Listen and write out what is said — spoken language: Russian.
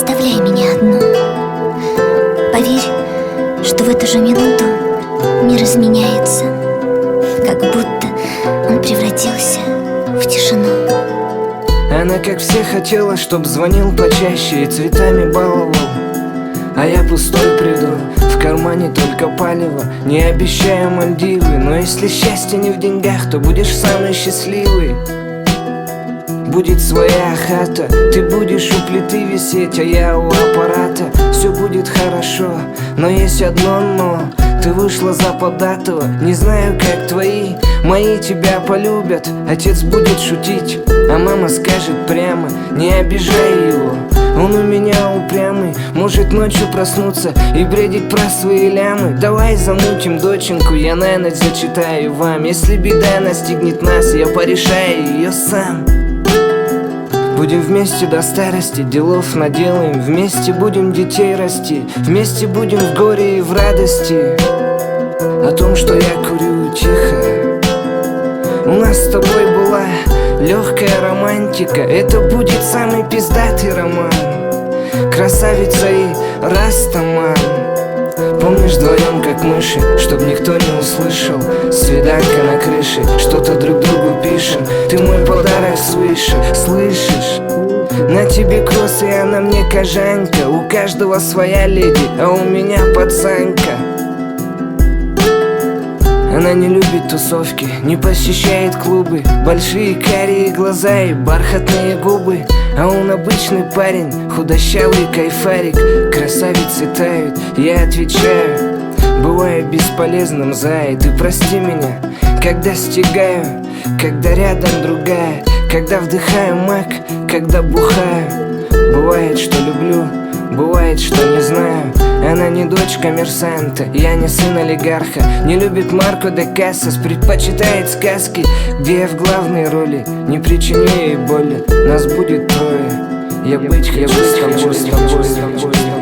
оставляй меня одну. Поверь, что в эту же минуту мир изменяется, как будто он превратился в тишину. Она, как все, хотела, чтоб звонил почаще и цветами баловал, а я пустой приду, в кармане только палево. Не обещаю Мальдивы, но если счастье не в деньгах, то будешь самый счастливый. Будет своя хата, ты будешь у плиты висеть, а я у аппарата. Все будет хорошо, но есть одно но. Ты вышла за податого, не знаю, как твои. Мои тебя полюбят, отец будет шутить, а мама скажет прямо: не обижай его, он у меня упрямый. Может ночью проснуться и бредить про свои лямы. Давай замутим доченьку, я на ночь зачитаю вам. Если беда настигнет нас, я порешаю ее сам. Будем вместе до старости, делов наделаем. Вместе будем детей расти, вместе будем в горе и в радости. О том, что я курю тихо, у нас с тобой была легкая романтика. Это будет самый пиздатый роман, красавица и растаман. Помнишь, вдвоем как мыши, чтоб никто не услышал, свиданка на крыше, что-то друг другу пишем. Ты мой подарок свыше, слышишь? На тебе кросс, и она мне кожанка. У каждого своя леди, а у меня пацанка. Она не любит тусовки, не посещает клубы. Большие карие глаза и бархатные губы. А он обычный парень, худощавый кайфарик. Красавицы тают, я отвечаю: бываю бесполезным, зая. Ты прости меня, когда стигаю, когда рядом другая, когда вдыхаю мак, когда бухаю. Бывает, что люблю, бывает, что не знаю. Она не дочь коммерсанта, я не сын олигарха. Не любит Марко де Кассас, предпочитает сказки, где я в главной роли. Не причиню ей боли, нас будет трое. Я быть хочу с тобой.